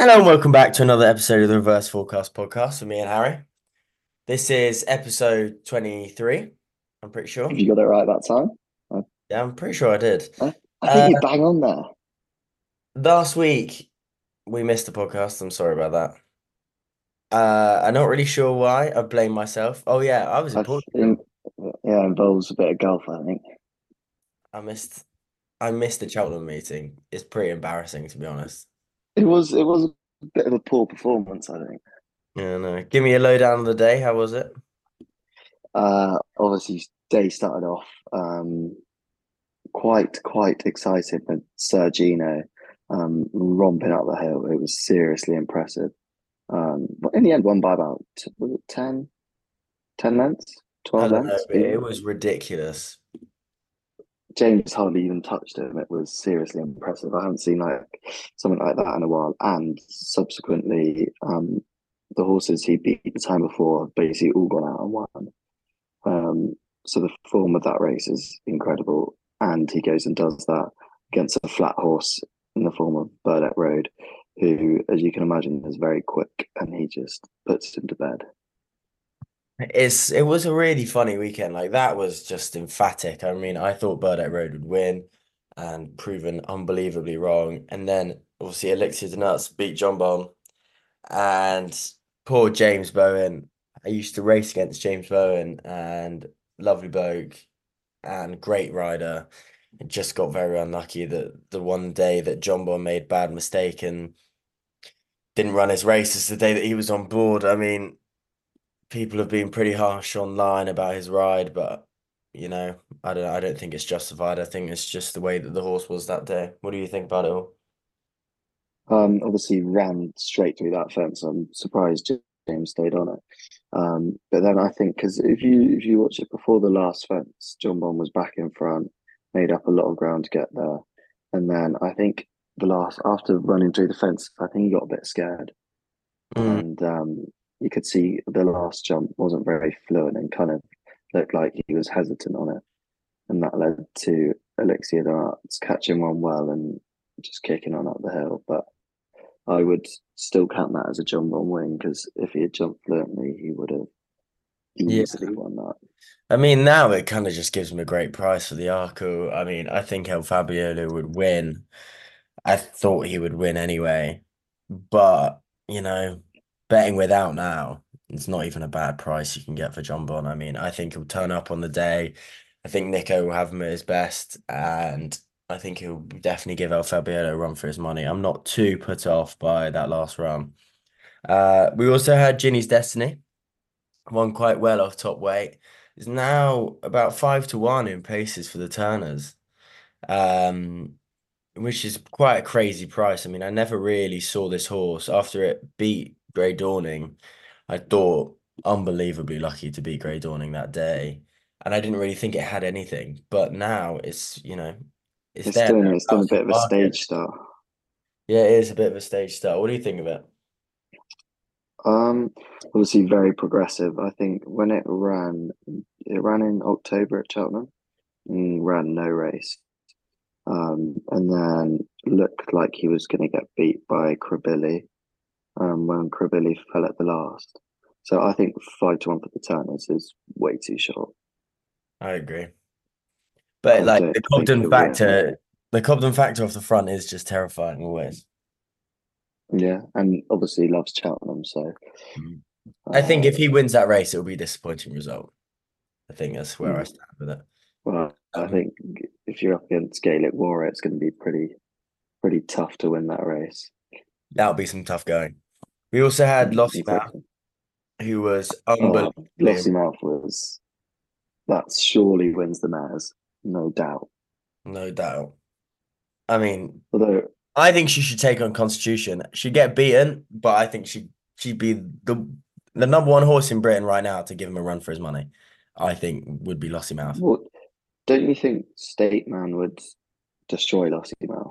Hello and welcome back to another episode of the Reverse Forecast podcast with me and Harry. This is episode 23, I'm pretty Have sure. you got it right that time? I, Yeah, I'm pretty sure I did. I think Uh, you're bang on there. Last week we missed the podcast. I'm sorry about that. I'm not really sure why. I blame myself. Oh yeah, I was in I think, Portugal. yeah, involves a bit of golf, I think. I missed I missed the Cheltenham meeting. It's pretty embarrassing to be honest. It was a bit of a poor performance, I think. Yeah, no. Give me a lowdown of the day. How was it? Obviously, day started off quite excited with Sergino romping up the hill. It was seriously impressive. But in the end, won by about was it 10 lengths, I 12 don't know, lengths, but it even. was ridiculous. James hardly even touched him. It was seriously impressive. I haven't seen like something like that in a while. And subsequently, the horses he beat the time before have basically all gone out and won. So the form of that race is incredible. And he goes and does that against a flat horse in the form of Burdett Road, who, as you can imagine, is very quick, and he just puts him to bed. It was a really funny weekend. Like that was just emphatic. I mean, I thought Burdett Road would win and proven unbelievably wrong. And then obviously Elixir de Nuts beat John Bon and poor James Bowen. I used to race against James Bowen and lovely bloke and great rider. It just got very unlucky that the one day that John Bon made bad mistake and didn't run his races the day that he was on board. I mean, people have been pretty harsh online about his ride, but I don't think it's justified. I think it's just the way that the horse was that day. What do you think about it all? Obviously ran straight through that fence. I'm surprised James stayed on it. But then I think because if you watch it before the last fence, John Bond was back in front, made up a lot of ground to get there, and then I think the last after running through the fence, I think he got a bit scared, Mm. and you could see the last jump wasn't very fluent and kind of looked like he was hesitant on it, and that led to Elixir de Arts catching one well and just kicking on up the hill, but. I would still count that as a jump on win because if he had jumped fluently, he would have Yeah. easily won that. I mean, now it kind of just gives him a great price for the Arco. I mean, I think El Fabiolo would win. I thought he would win anyway, but you know, betting without now, it's not even a bad price you can get for John Bon. I mean, I think he'll turn up on the day. I think Nico will have him at his best, and I think he'll definitely give El Fabiolo a run for his money. I'm not too put off by that last run. We also had Ginny's Destiny, won quite well off top weight. Is now about 5-1 in paces for the Turners. Um, which is quite a crazy price. I mean, I never really saw this horse after it beat Grey Dawning. I thought unbelievably lucky to beat Grey Dawning that day, and I didn't really think it had anything. But now it's It's there doing it's doing a thereabouts in bit the of a market. stage start. Yeah, it is a bit of a stage start. What do you think of it? Um, Obviously very progressive. I think when it ran in October at Cheltenham and ran no race. And then looked like he was going to get beat by Krabilly when Krabilly fell at the last. So I think 5-1 for the Turners is way too short. I agree, but I like don't think he'll win. The Cobden factor off the front is just terrifying always. Yeah, and obviously loves Cheltenham, so Mm. I think uh, if he wins that race, it'll be a disappointing result. I think that's where I mm, stand with it. well, I Um, think if you're up against Gaelic Warrior, it's going to be pretty tough to win that race. that'll be some tough going. We also had Lossiemouth, Exactly. who was Oh, unbelievably, Lossiemouth was that surely wins the mares, no doubt. no doubt. I mean, Although I think she should take on Constitution. She'd get beaten, but I think she'd be the number one horse in Britain right now to give him a run for his money. I think would be Lossiemouth. what don't you think State Man would destroy Lossiemouth?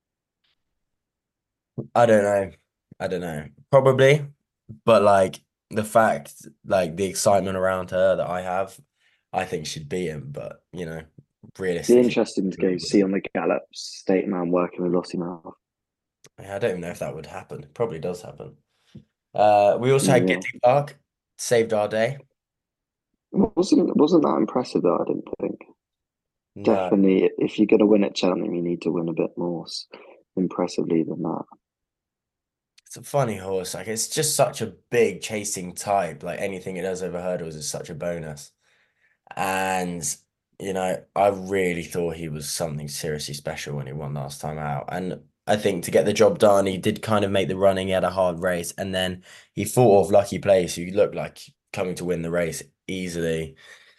I don't know. I don't know. Probably, but like the fact, like the excitement around her that I have, I think she'd beat him. But Be realistically, interesting to go probably see wouldn't. on the Gallop State Man working with Lossiemouth. Yeah, I don't even know if that would happen. It probably does happen. We also had Yeah, Giddy Park, saved our day. wasn't that impressive though? I didn't think. No, Definitely, if you're going to win at Cheltenham, you need to win a bit more impressively than that. it's a funny horse. Like it's just such a big chasing type. Like anything it does over hurdles is such a bonus. And I really thought he was something seriously special when he won last time out. And I think to get the job done, he did kind of make the running. He had a hard race, and then he fought off Lucky Place, who looked like coming to win the race easily.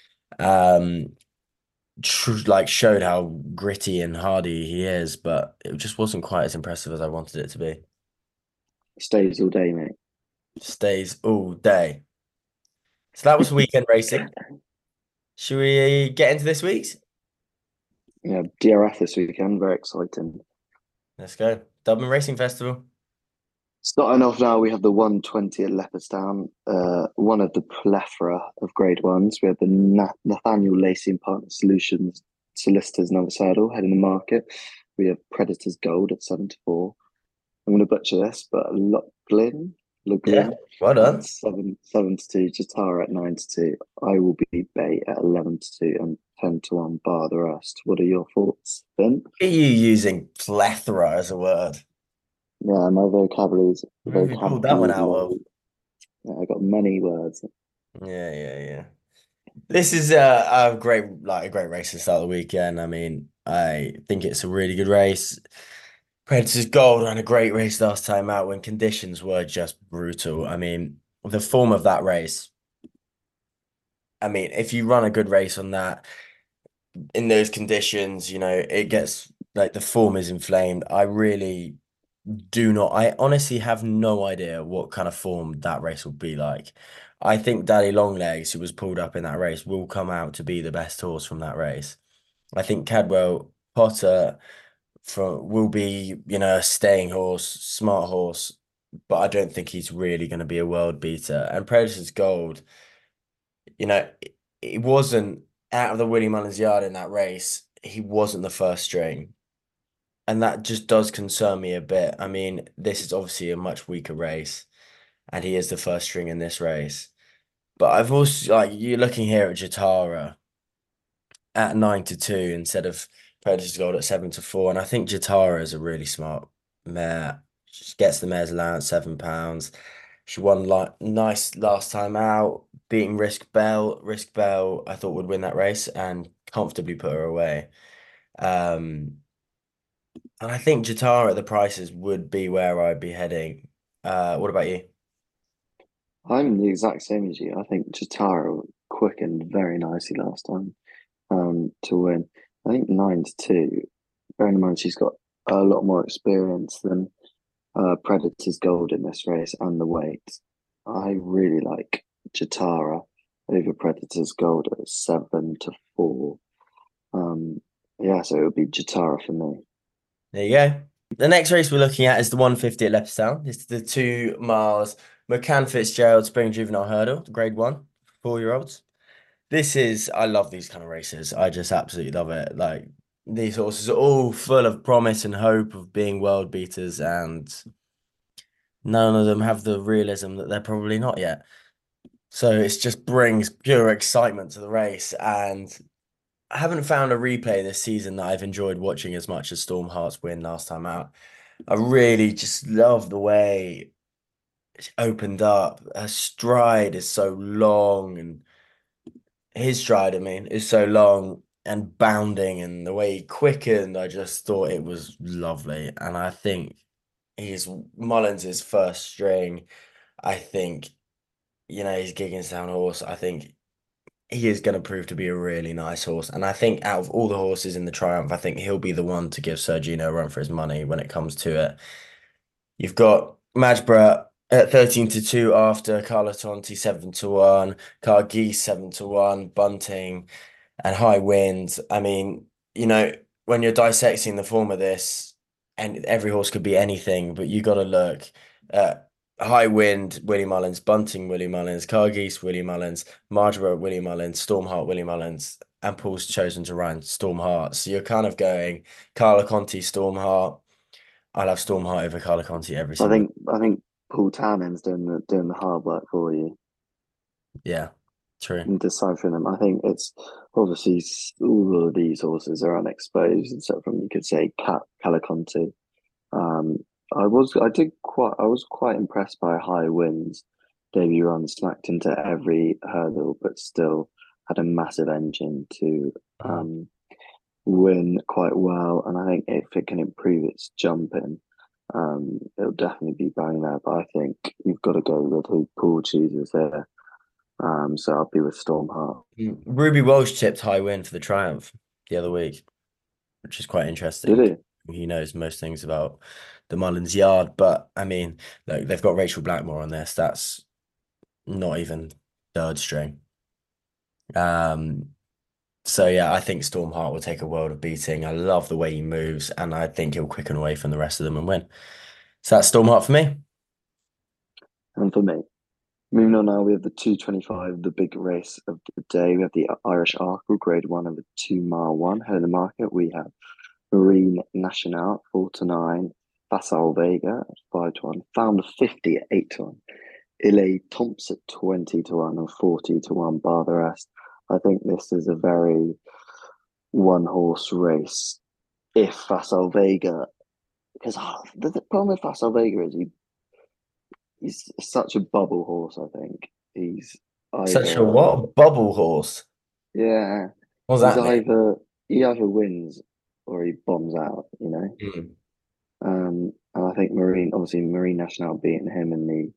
Um, like showed how gritty and hardy he is, but it just wasn't quite as impressive as I wanted it to be. Stays all day, mate. Stays all day. So that was weekend racing. Should we get into this week's? Yeah, DRF this weekend, very exciting. Let's go. Dublin Racing Festival. Starting off now, we have the 120 at Leopardstown, one of the plethora of grade ones. We have the Nathaniel Lacey and Partner Solutions Solicitors Novice Hurdle heading the market. We have Predators Gold at 7-4. I'm going to butcher this, but Le Yeah, Glyn well at done. 7-2, Jatara at 9-2. I will be bait at 11-2 and 10-1 bar the rest. What are your thoughts, Ben? Are you using plethora as a word? Yeah, my Where have you pulled that one out of? vocabulary. Yeah, I got many words. Yeah, yeah, yeah. This is a great, like a great race to start the weekend. I mean, I think it's a really good race. Predators Gold ran a great race last time out when conditions were just brutal. I mean, the form of that race. I mean, if you run a good race on that in those conditions, it gets like the form is inflamed. I really do not. I honestly have no idea what kind of form that race will be like. I think Daddy Longlegs, who was pulled up in that race, will come out to be the best horse from that race. I think Cadwell Potter will be, a staying horse, smart horse, but I don't think he's really going to be a world beater. And Predators Gold, it wasn't out of the Willie Mullins yard in that race. He wasn't the first string. And that just does concern me a bit. I mean, this is obviously a much weaker race, and he is the first string in this race. But I've also like you're looking here at Jatara at 9-2 instead of Predators Gold at 7-4. And I think Jatara is a really smart mare. She gets the mare's allowance £7. She won like nice last time out, beating Risk Bell. Risk Bell, I thought would win that race and comfortably put her away. Um, and I think Jatara at the prices would be where I'd be heading. What about you? I'm the exact same as you. I think Jatara quickened very nicely last time to win. I think 9-2. Bearing in mind she's got a lot more experience than Predator's Gold in this race and the weight. I really like Jatara over Predator's Gold at 7-4. Um, yeah, so it would be Jatara for me. There you go. The next race we're looking at is the 150 at Leopardstown. It's the 2 miles McCann Fitzgerald Spring Juvenile Hurdle, grade one, 4-year-olds. I love these kind of races. I just absolutely love it. Like these horses are all full of promise and hope of being world beaters, and none of them have the realism that they're probably not yet. So it just brings pure excitement to the race. And I haven't found a replay this season that I've enjoyed watching as much as Storm Heart's win last time out. I really just love the way it opened up. Her stride is so long, and his stride, I mean, is so long and bounding, and the way he quickened, I just thought it was lovely. And I think he's Mullins' first string. I think, he's Gigginstown horse. I think he is going to prove to be a really nice horse. And I think out of all the horses in the Triumph, I think he'll be the one to give Sergino a run for his money when it comes to it. You've got Majbra at 13-2 after, Carla Tonti 7-1, Car Geese 7-1, Bunting and High Wind. I mean, when you're dissecting the form of this, and every horse could be anything, but you got to look at High Wind, Willie Mullins, Bunting, Willie Mullins, Car Geese, Willie Mullins, Marlborough, Willie Mullins, Stormheart, Willie Mullins, and Paul's chosen to run Stormheart. So you're kind of going Carla Conti, Stormheart. I'll have Stormheart over Carlo Conti every So single. I think Paul Tannen's doing the hard work for you Yeah, true. in deciphering them. I think it's obviously all of these horses are unexposed, except from you could say Caliconte. Um, I was quite impressed by high winds. Debut run smacked into every hurdle, but still had a massive engine to Mhm. win quite well. And I think if it can improve its jumping, it'll definitely be bang there. But I think you've got to go with who Paul chooses there. So I'll be with Stormheart. Ruby Walsh tipped high win for the Triumph the other week, which is quite Did interesting. he? He knows most things about the Mullins yard, but I mean, look, they've got Rachel Blackmore on this. That's not even third string. Um, so yeah, I think Stormheart will take a world of beating. I love the way he moves, and I think he'll quicken away from the rest of them and win. So that's Stormheart for me. And for me, moving on now, we have the 225, the big race of the day. We have the Irish Arkle, grade one of the 2 mile one. Head of the market, we have Marine National, 4 to 9. Facile Vega at 5 to 1. Found 50 at 8 to 1. Ile Thompson at 20 to 1 and 40 to 1, bar the rest. I think this is a very one horse race. If Facile Vega, because the problem with Facile Vega is he's such a bubble horse, I think. He's Such a either, what? Bubble horse. yeah, What does he's that mean? either, he either wins or he bombs out, you know? Hmm. And I think obviously Marine National beating him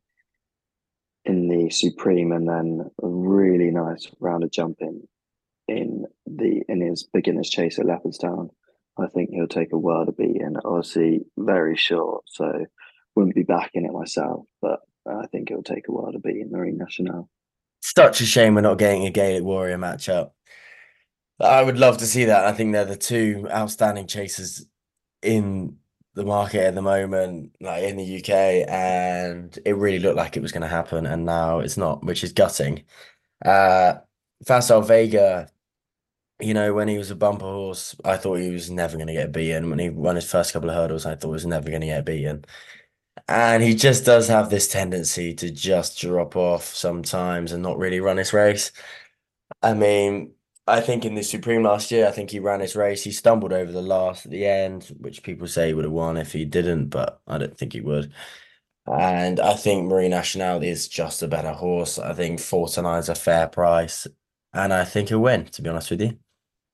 in the Supreme, and then a really nice round of jumping in his beginner's chase at Leopardstown. I think he'll take a world of beating. Obviously, very short, so wouldn't be backing it myself, but I think it'll take a world of beating Marine National. Such a shame we're not getting a Gaelic Warrior matchup. I would love to see that. I think they're the two outstanding chasers in the market at the moment, like in the UK, and it really looked like it was going to happen, and now it's not, which is gutting. Uh, Facile Vega, when he was a bumper horse, I thought he was never going to get beaten. When he won his first couple of hurdles, I thought he was never going to get beaten. And he just does have this tendency to just drop off sometimes and not really run his race. I mean, I think in the Supreme last year, I think he ran his race. He stumbled over the last at the end, which people say he would have won if he didn't, but I don't think he would. And I think Marie National is just a better horse. I think 4 to 9 is a fair price, and I think he'll win, to be honest with you.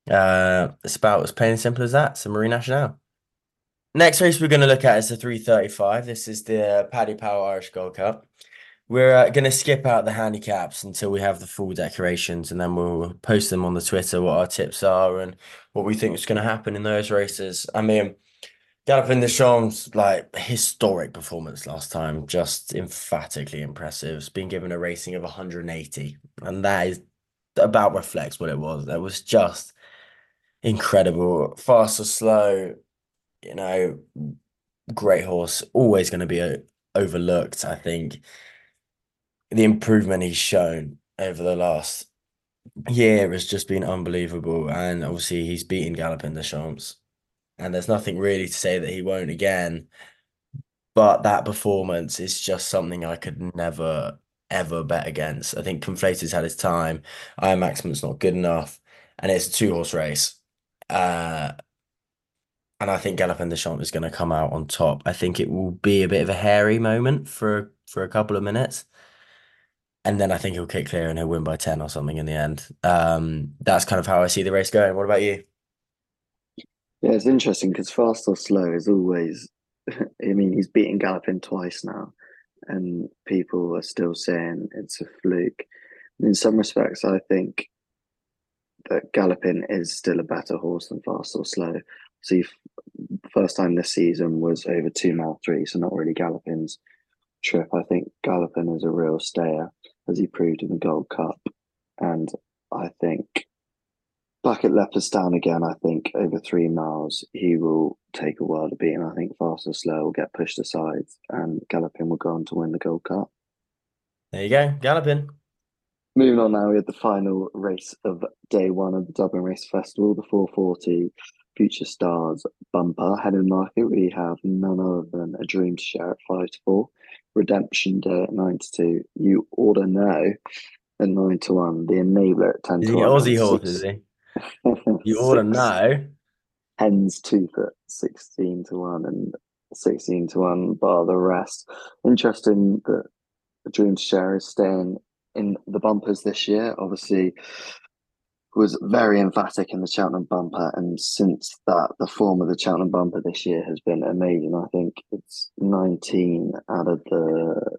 It's about as plain and simple as that. So Marie National. Next race we're going to look at is the 335. This is the Paddy Power Irish Gold Cup. We're going to skip out the handicaps until we have the full decorations, and then we'll post them on the Twitter what our tips are and what we think is going to happen in those races. I mean, Galopin Des Champs, like historic performance last time, just emphatically impressive. It's been given a rating of 180, and that is about reflects what it was. That was just incredible. Fast or slow, you know, great horse, always going to be overlooked. I think the improvement he's shown over the last year has just been unbelievable. And obviously, he's beaten Galopin Des Champs. And there's nothing really to say that he won't again. But that performance is just something I could never, ever bet against. I think Conflator's had his time. Iron Maximus not good enough. And it's a two-horse race. Uh, and I think Galopin Des Champs is going to come out on top. I think it will be a bit of a hairy moment for a couple of minutes. And then I think he'll kick clear and he'll win by 10 or something in the end. That's kind of how I see the race going. What about you? Yeah, it's interesting because fast or slow is always. I mean, he's beaten Gallopin twice now, and people are still saying it's a fluke. In some respects, I think that Gallopin is still a better horse than fast or slow. So, first time this season was over 2 mile 3, so not really Gallopin's trip. I think Gallopin is a real stayer, as he proved in the Gold Cup, and I think back at Leopardstown again, I think over 3 miles he will take a world of beating. I think fast or slow will get pushed aside, and Gallopin will go on to win the Gold Cup. There you go, Galopin. Moving on now, we had the final race of day one of the Dublin Race Festival, the 440. Future Stars bumper head of the market. We have none other than A Dream to Share at 5-4, Redemption Day at 9-2, You Oughta Know at 9-1, The Enabler at 10 Is to he one, and Aussie horse, is six he? You ought to six know. Hens Tooth at 16-1 and 16-1, bar the rest. Interesting that A Dream to Share is staying in the bumpers this year. Obviously, was very emphatic in the Cheltenham bumper, and since that, the form of the Cheltenham bumper this year has been amazing. I think it's 19 out of the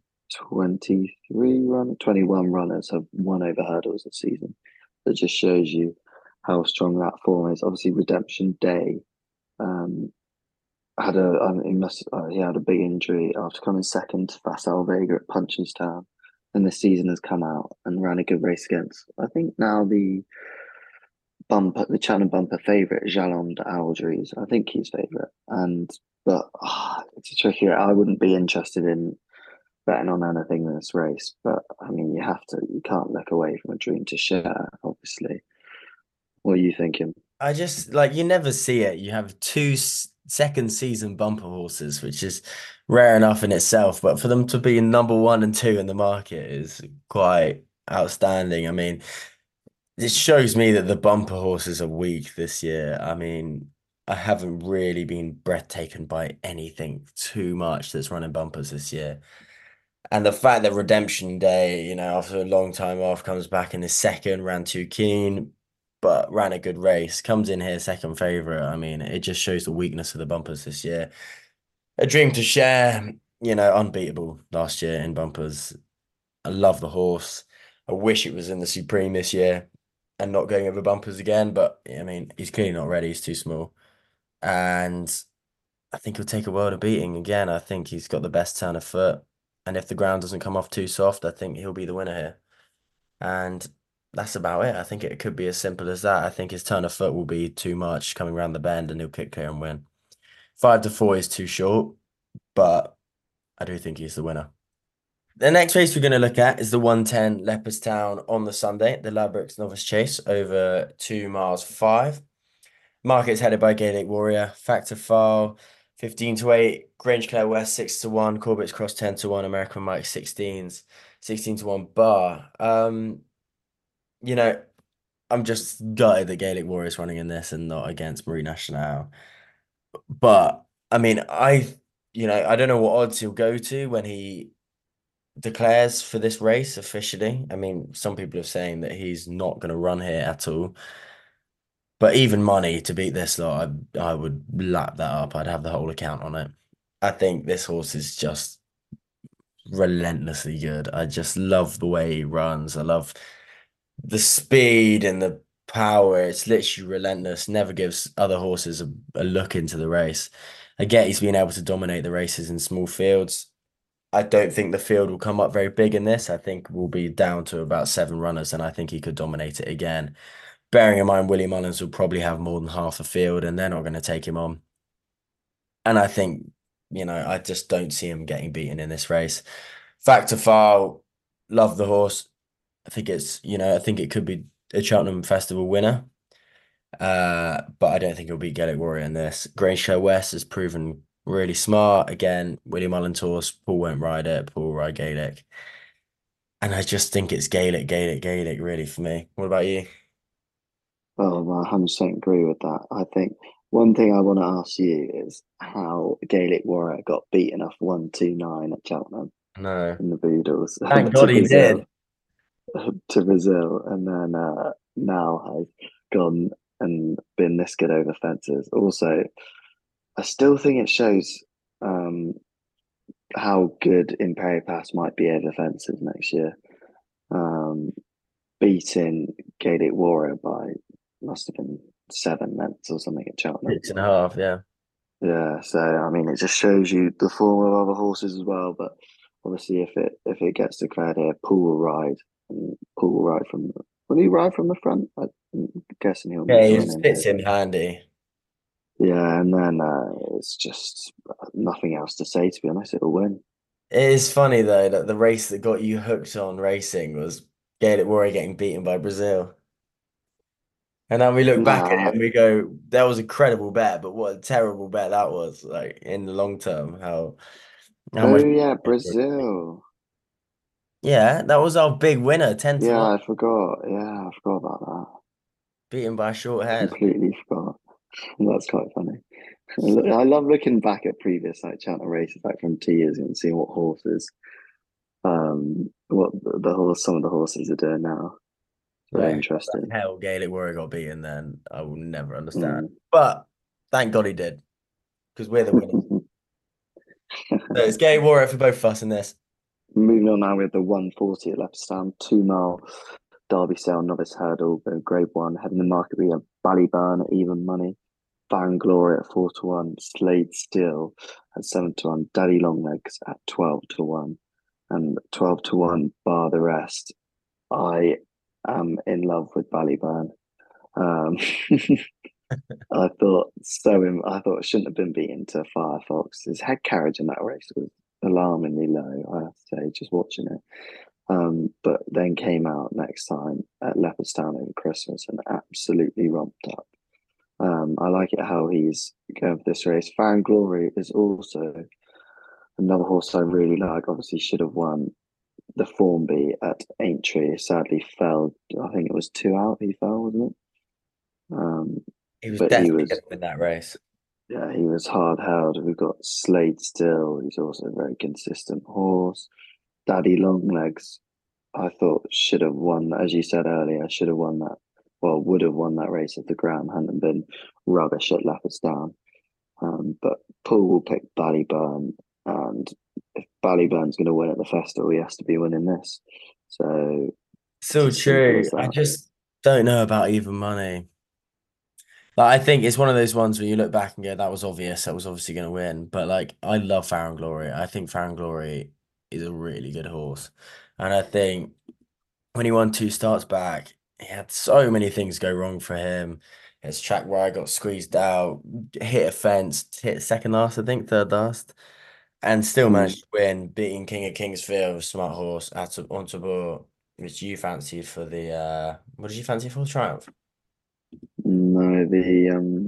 21 runners have won over hurdles this season. That just shows you how strong that form is. Obviously, Redemption Day um, he had a big injury after coming second to Facile Vega at Punchestown, and the season has come out and ran a good race against. I think now the Cheltenham bumper favourite, Jalon Aldries. I think he's favourite, it's a tricky. I wouldn't be interested in betting on anything in this race, but I mean, you have to. You can't look away from A Dream to Share. Obviously, what are you thinking? I just like you never see it. You have two second season bumper horses, which is rare enough in itself, but for them to be number one and two in the market is quite outstanding. I mean, it shows me that the bumper horses are weak this year. I mean, I haven't really been breathtaken by anything too much that's running bumpers this year. And the fact that Redemption Day, after a long time off, comes back in his second, ran too keen, but ran a good race, comes in here second favourite. I mean, it just shows the weakness of the bumpers this year. A Dream to Share, unbeatable last year in bumpers. I love the horse. I wish it was in the Supreme this year and not going over bumpers again, but I mean, he's clearly not ready. He's too small. And I think he'll take a world of beating again. I think he's got the best turn of foot. And if the ground doesn't come off too soft, I think he'll be the winner here. And that's about it. I think it could be as simple as that. I think his turn of foot will be too much coming around the bend and he'll kick clear and win. 5-4 is too short, but I do think he's the winner. The next race we're going to look at is the 110 Leopardstown on the Sunday, the Ladbrokes Novice Chase over 2 miles 5. Market's headed by Gaelic Warrior, Factor File 15-8, Grange Clare West 6-1, Corbett's Cross 10-1, American Mike 16-1 bar. You know, I'm just gutted that Gaelic Warrior's running in this and not against Marie Nationale. But I mean, I don't know what odds he'll go to when he declares for this race officially. I mean, some people are saying that he's not going to run here at all. But even money to beat this lot, I would lap that up. I'd have the whole account on it. I think this horse is just relentlessly good. I just love the way he runs. I love the speed and the power. It's literally relentless. Never gives other horses a look into the race. I get he's been able to dominate the races in small fields. I don't think the field will come up very big in this. I think we'll be down to about 7 runners, and I think he could dominate it again. Bearing in mind, Willie Mullins will probably have more than half the field, and they're not going to take him on. And I think, I just don't see him getting beaten in this race. Factor File, love the horse. I think it could be a Cheltenham Festival winner. But I don't think he'll beat Gaelic Warrior in this. Grange West has proven really smart. Again, William Allen horse, Paul won't ride it, Paul will ride Gaelic. And I just think it's Gaelic, Gaelic, Gaelic, really, for me. What about you? Well, I 100% agree with that. I think one thing I want to ask you is how Gaelic Warrior got beaten off 129 at Cheltenham No. in the Boodles Thank to God he Brazil, did. and then now has gone and been this good over fences. Also, I still think it shows um, how good Imperi Pass might be over fences next year. Um, Beating Gaelic Warrior by must have been 7 lengths or something at Cheltenham. 6.5, yeah. Yeah, so I mean, it just shows you the form of other horses as well. But obviously, if it gets declared here, Poole will ride, and Poole will ride from. Will he ride from the front? I'm guessing he'll Yeah, need to he win just in fits here. in handy. Yeah, and then it's just nothing else to say. To be honest, it'll win. It is funny though that the race that got you hooked on racing was Gaelic Warrior getting beaten by Brazil. And then we look back at it Nah, and we go, that was a credible bet, but what a terrible bet that was, like in the long term, how oh much. yeah, Brazil. Yeah, that was our big winner, 10 to Yeah, 1, I forgot. Yeah, I forgot about that. beaten by a short head. Completely forgot. That's quite funny. I love looking back at previous like Cheltenham races, like from 2 years ago, and seeing what horses, what the horse, some of the horses are doing now. It's very Like, how interesting. the hell Gaelic Warrior got beaten then, I will never understand. Mm. But thank God he did, because we're the winners. So it's Gaelic Warrior for both of us in this. Moving on now with the 140 at Leopardstown, 2 mile Derby Sale Novice Hurdle, Grade 1, heading the market. We have Ballyburn at even money, Baron Glory at 4 to 1, Slade Steel at 7 to 1, Daddy Longlegs at 12 to 1, and 12 to 1 bar the rest. I am in love with Ballyburn. Um, I thought it shouldn't have been beaten to Firefox. His head carriage in that race was alarmingly low, I have to say, just watching it. But then came out next time at Leopardstown over Christmas and absolutely romped up. I like it how he's going for this race. Farron Glory is also another horse I really like. Obviously, should have won the Formby at Aintree. Sadly, fell. I think it was 2 out. He fell, wasn't it? He was But he definitely going was, to win that race. yeah, he was hard held. We've got Slade Still. He's also a very consistent horse. Daddy Longlegs, I thought should have won, as you said earlier, should have won that. Well, would have won that race if the ground hadn't been rubbish at Leopardstown. But Paul will pick Ballyburn, and if Ballyburn's going to win at the festival, he has to be winning this. So it's So as simple true. as I that. just don't know about even money. Like I think it's one of those ones where you look back and go, that was obvious. That was obviously going to win. But like, I love Farron Glory. I think Farron Glory is a really good horse, and I think when he won two starts back, he had so many things go wrong for him. His track where I got squeezed out, hit a fence, hit second last, I think, third last, and still Mm. managed to win, beating King of Kingsfield, a smart horse, at Ontabor, which you fancied for the what did you fancy for the Triumph? No, the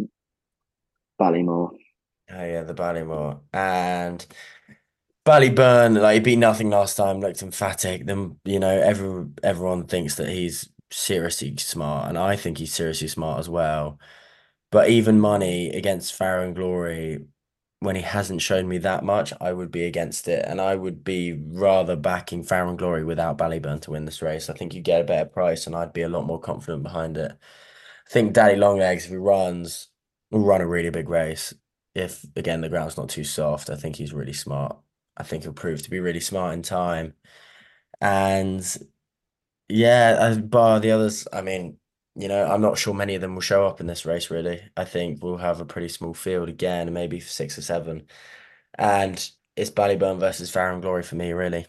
Ballymore. Oh yeah, the Ballymore. And Ballyburn, like he beat nothing last time, looked emphatic. Then, everyone thinks that he's seriously smart, and I think he's seriously smart as well. But even money against Farrow and Glory, when he hasn't shown me that much, I would be against it. And I would be rather backing Farrow and Glory without Ballyburn to win this race. I think you get a better price, and I'd be a lot more confident behind it. I think Daddy Longlegs, if he runs, will run a really big race. If again the ground's not too soft, I think he's really smart. I think he'll prove to be really smart in time. And yeah, as bar the others, I mean, I'm not sure many of them will show up in this race, really. I think we'll have a pretty small field again, maybe six or seven. And it's Ballyburn versus Farron Glory for me, really.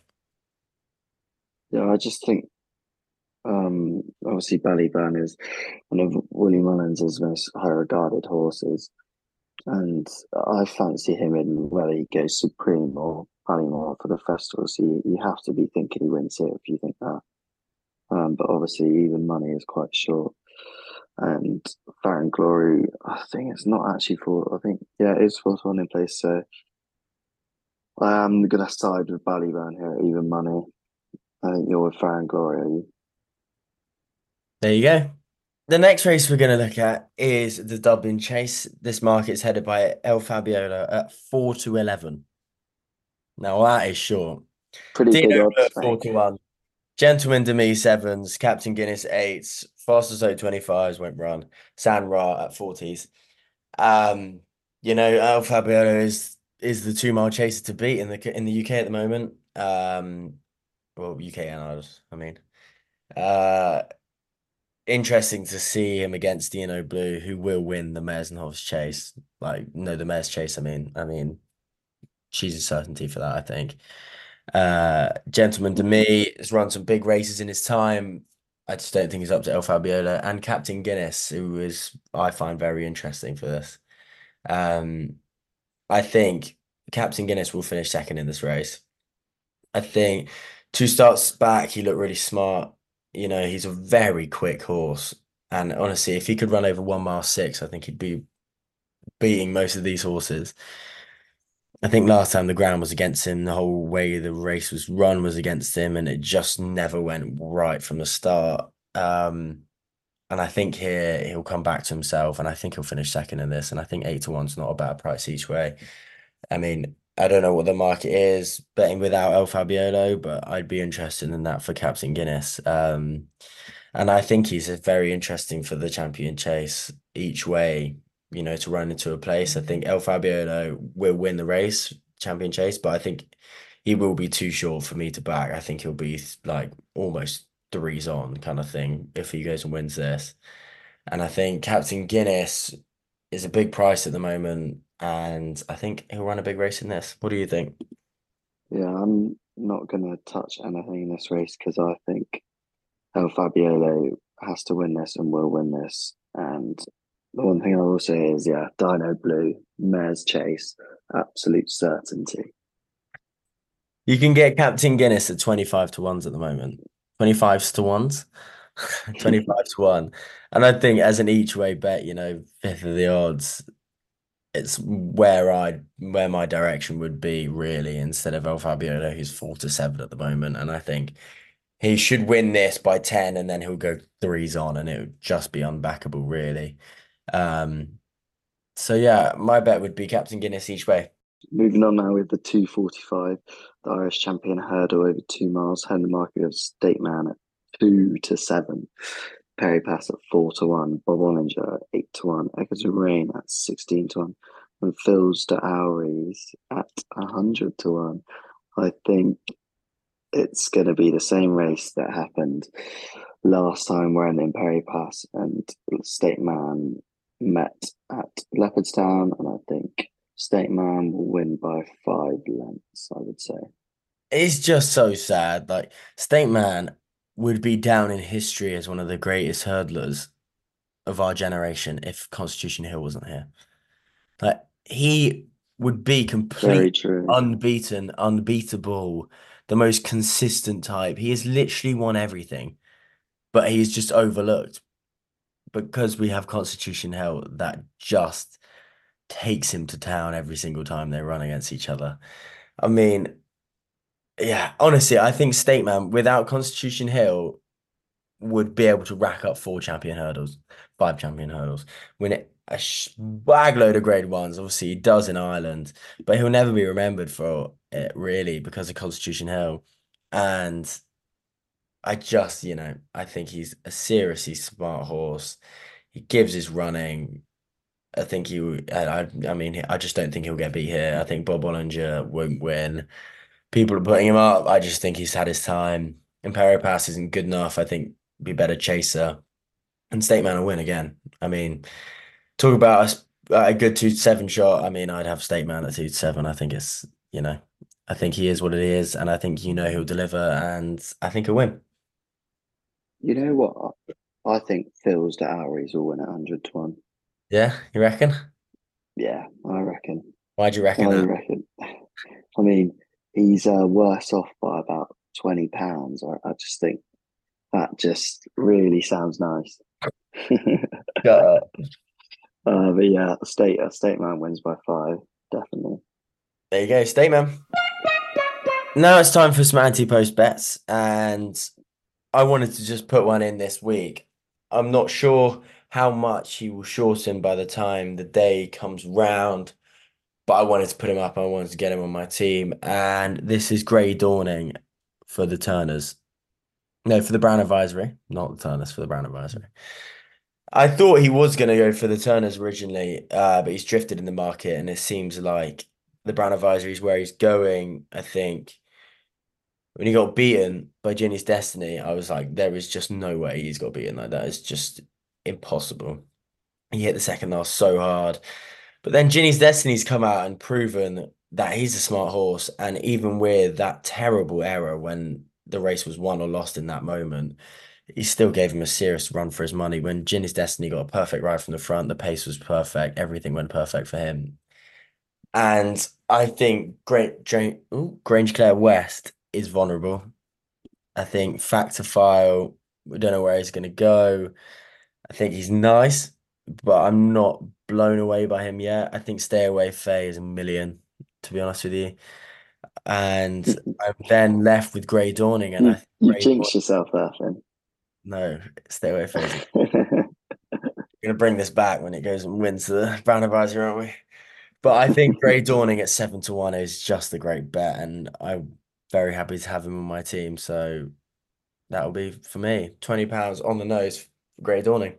Yeah, I just think obviously Ballyburn is one of Willie Mullins' most high regarded horses. And I fancy him in whether he goes Supreme or Ballymore for the festival. So you have to be thinking he wins here if you think that. But obviously, even money is quite short. And Farron Glory, I think it's not actually for. I think yeah, it is for one in place. So I am gonna side with Ballyburn here at even money. I think you're with Farron Glory, are you? There you go. The next race we're going to look at is the Dublin Chase. This market's headed by El Fabiola at 4 to 11. Now that is short. Pretty Dino big Blue odds, at mate. 4 to 1. Gentleman Demi sevens, Captain Guinness eights, Fastest Oak 25s won't run, San Ra at 40s. Um, Al Fabiolo is the 2 mile chaser to beat in the UK at the moment. Well, UK and Ireland, I mean. Uh, Interesting to see him against Dino Blue, who will win the Mares and Horse Chase. Like, no, the Mares Chase, I mean, she's a certainty for that, I think. Gentleman to me has run some big races in his time. I just don't think he's up to El Fabiola and Captain Guinness, who is I find very interesting for this. Um, I think Captain Guinness will finish second in this race. I think two starts back, he looked really smart. He's a very quick horse, And honestly, if he could run over 1 mile 6, I think he'd be beating most of these horses. I think last time the ground was against him, the whole way the race was run was against him, and it just never went right from the start. And I think here he'll come back to himself, and I think he'll finish second in this. And I think 8-1's not a bad price each way. I mean, I don't know what the market is betting without El Fabiolo, but I'd be interested in that for Captain Guinness. And I think he's very interesting for the champion chase each way, to run into a place. I think El Fabiolo will win the race, champion chase, but I think he will be too short for me to back. I think he'll be like almost threes on kind of thing if he goes and wins this. And I think Captain Guinness is a big price at the moment, and I think he'll run a big race in this. What do you think? Yeah, I'm not gonna touch anything in this race because I think El Fabiolo has to win this and will win this. And the one thing I will say is, yeah, Dino Blue, Mare's Chase, absolute certainty. You can get Captain Guinness at 25-1s at the moment. 25s to ones. 25 to 1. And I think as an each way bet, fifth of the odds, it's where my direction would be really instead of El Fabiolo, who's 4-7 at the moment. And I think he should win this by 10 and then he'll go threes on and it would just be unbackable, really. Um, so yeah, my bet would be Captain Guinness each way. Moving on now with the 2:45, the Irish champion hurdle over 2 miles, had the market of State Man at 2-7, Perry Pass at 4-1, Bob Olinger at 8-1, Eckers Rain at 16-1, and Phil's de Auris at 100-1. I think it's going to be the same race that happened last time when in Perry Pass and State Man met at Leopardstown, and I think State Man will win by 5 lengths, I would say. It's just so sad. Like, State Man would be down in history as one of the greatest hurdlers of our generation if Constitution Hill wasn't here. Like, he would be Very completely true. unbeaten, unbeatable, the most consistent type. He has literally won everything, but he's just overlooked because we have Constitution Hill that just takes him to town every single time they run against each other. I mean, yeah, honestly, I think State Man without Constitution Hill would be able to rack up 4 champion hurdles, 5 champion hurdles, win it bag load of grade ones. Obviously, he does in Ireland, but he'll never be remembered for it really because of Constitution Hill. And I think he's a seriously smart horse. He gives his running. I think I mean, I just don't think he'll get beat here. I think Bob Ollinger won't win. People are putting him up. I just think he's had his time. Imperio Pass isn't good enough. I think be better chaser. And State Man will win again. I mean, talk about a good 2-7 shot. I mean, I'd have State Man at 2-7. I think I think he is what it is, and I think he'll deliver, and I think he'll win. You know what? I think Phil's de Auris will win at 100-1. Yeah, you reckon? Yeah, I reckon. Why do you I reckon that? reckon. I mean, he's worse off by about £20. I just think that just really sounds nice. Uh, But yeah, State Man wins by 5, definitely. there you go, State Man. Now it's time for some anti-post bets, and I wanted to just put one in this week. I'm not sure how much he will shorten by the time the day comes round, but I wanted to put him up. I wanted to get him on my team, and this is Grey Dawning for the Turners. No, for the Brown Advisory, not the Turners, for the Brown Advisory. I thought he was going to go for the Turners originally, but he's drifted in the market, and it seems like the Brown Advisory is where he's going. I think when he got beaten by Ginny's Destiny, I was like, there is just no way he's got beaten like that. It's just impossible. He hit the second last so hard. But then Ginny's Destiny's come out and proven that he's a smart horse. And even with that terrible error when the race was won or lost in that moment, he still gave him a serious run for his money. When Ginny's Destiny got a perfect ride from the front, the pace was perfect, everything went perfect for him. And I think Grange Clare West is vulnerable. I think Factor File, we don't know where he's going to go. I think he's nice, but I'm not blown away by him yet. I think Stay Away Faye is a million, to be honest with you. And I'm then left with Grey Dawning, and I think You Grey jinxed Dawning, yourself there, Finn. no, Stay Away Faye is going to bring this back when it goes and wins the Brand Advisor, aren't we? But I think Grey Dawning at 7-1 is just a great bet, and I'm very happy to have him on my team. So that'll be for me, £20 on the nose for Grey Dawning.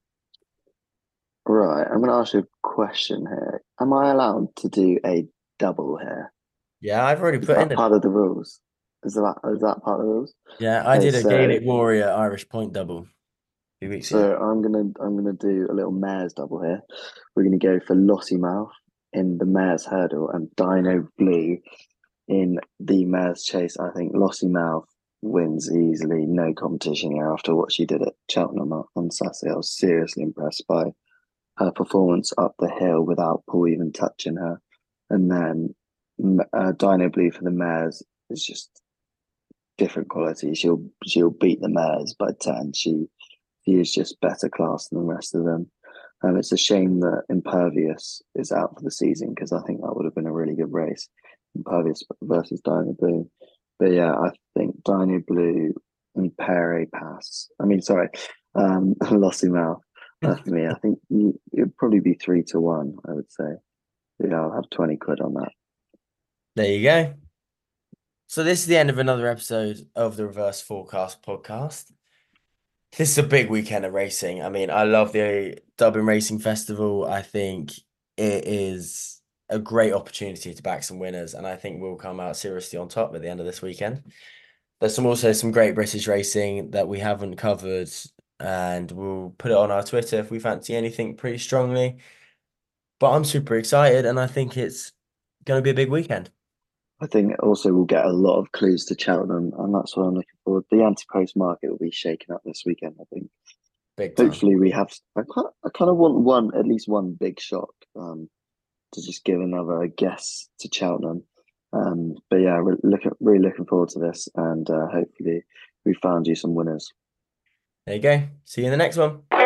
Right, I'm going to ask you a question here. Am I allowed to do a double here? Yeah, I've already Is put in that it. part of the rules? Is that part of the rules? Yeah, I Okay, did a so Gaelic Warrior Irish point double a few weeks ago. so I'm gonna do a little mares double here. We're gonna go for Lossiemouth in the mares hurdle and Dino Blue in the mares chase. I think Lossiemouth wins easily, no competition here after what she did at Cheltenham on Saturday. I was seriously impressed by her performance up the hill without Paul even touching her. And then Dino Blue for the mares is just different quality. She'll beat the mares by 10. She is just better class than the rest of them. It's a shame that Impervious is out for the season because I think that would have been a really good race. Impervious versus Dino Blue. But yeah, I think Dino Blue and Pere pass. I mean, sorry, Lossiemouth for me. I think it'd probably be 3-1, I would say. Yeah, I'll have 20 quid on that. There you go. So this is the end of another episode of the Reverse Forecast podcast. This is a big weekend of racing. I mean, I love the Dublin Racing Festival. I think it is a great opportunity to back some winners, and I think we'll come out seriously on top at the end of this weekend. There's also some great British racing that we haven't covered, and we'll put it on our Twitter if we fancy anything pretty strongly. But I'm super excited, and I think it's going to be a big weekend. I think also we'll get a lot of clues to Cheltenham, and that's what I'm looking forward. The anti-post market will be shaken up this weekend, I think. Big time. Hopefully, we have. I kind of want at least one big shock, to just give another guess to Cheltenham. But yeah, we're really looking forward to this, and hopefully, we found you some winners. There you go. See you in the next one.